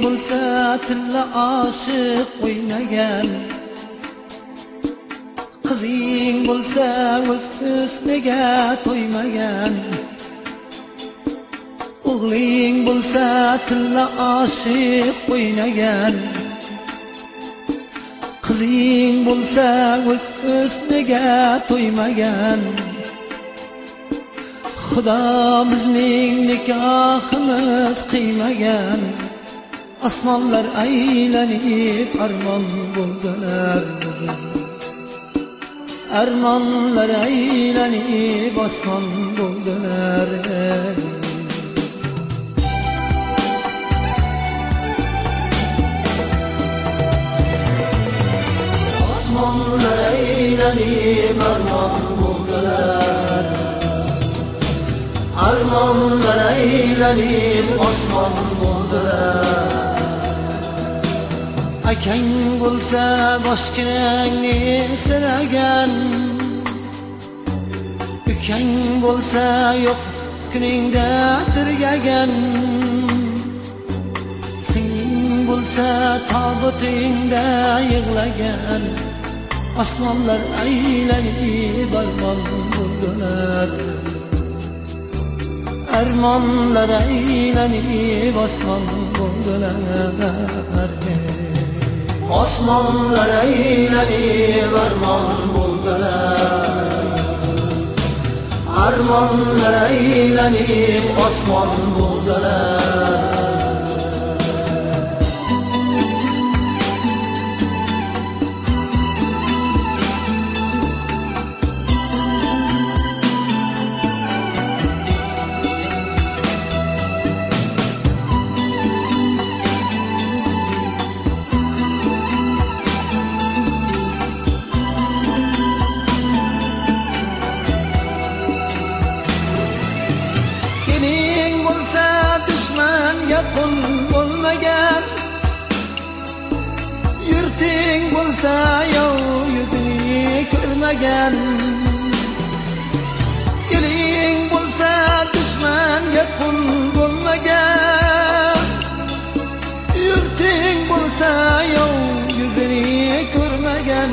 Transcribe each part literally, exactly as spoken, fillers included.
bo'lsa tilla oshiq o'ynagan, qizing bo'lsa o'z husniga to'ymagan, o'g'ling bo'lsa tilla oshiq o'ynagan, qizing bo'lsa o'z husniga to'ymagan. Xudo bizning nikohimiz qiymagan, osmonlar aylanib armon bo'ldilar, armonlar aylanib osmon bo'ldilar. Osmonlar aylanib armon bo'ldilar, armonlar aylanib osmon bo'ldilar. Akang bo'lsa boshqangni siragan, ukang bo'lsa yo'q kuningda tirgagan, singling bo'lsa tobutingda yig'lagan. Osmonlar aylanib armon bo'ldilar, armonlar aylanib osmon bo'ldilar. Osmonlar aylanib armon bo'ldilar, armonlar aylanib osmon bo'ldilar. Dushmanga qul bo'lmagan, yurting bo'lsa yov yuzini ko'rmagan. Eling bo'lsa dushmanga qul bo'lmagan, yurting bo'lsa yov yuzini ko'rmagan.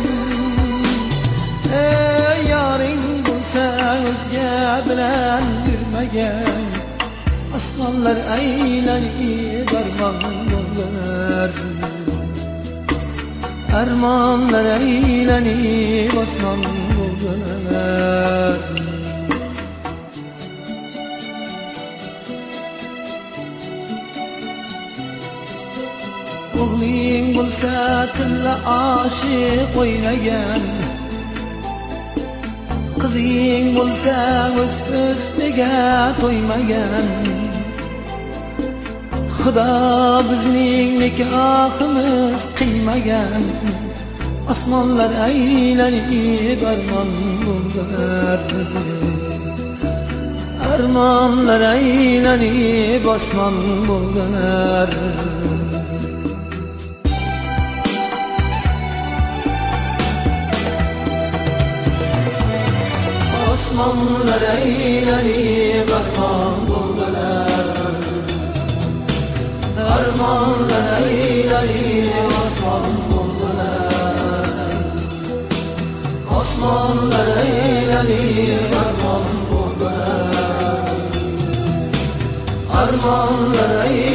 Ey yoring bo'lsa o'zga bilan yurmagan, osmonlar aylanib armon bo'ldilar, armonlar aylanib osmon bo'ldilar. O'g'ling bo'lsa tilla oshiq o'ynagan, qizing bo'lsa o'z husniga to'ymagan. Xudo bizning nikohimiz qiymagan, osmonlar aylanib armon bo'ldilar, armonlar aylanib osmon bo'ldilar. Osmonlar aylanib armon bo'ldilar, armonlar aylanib osmon bo'ldilar. Osmonlar aylanib armon bo'ldilar, armonlar aylanib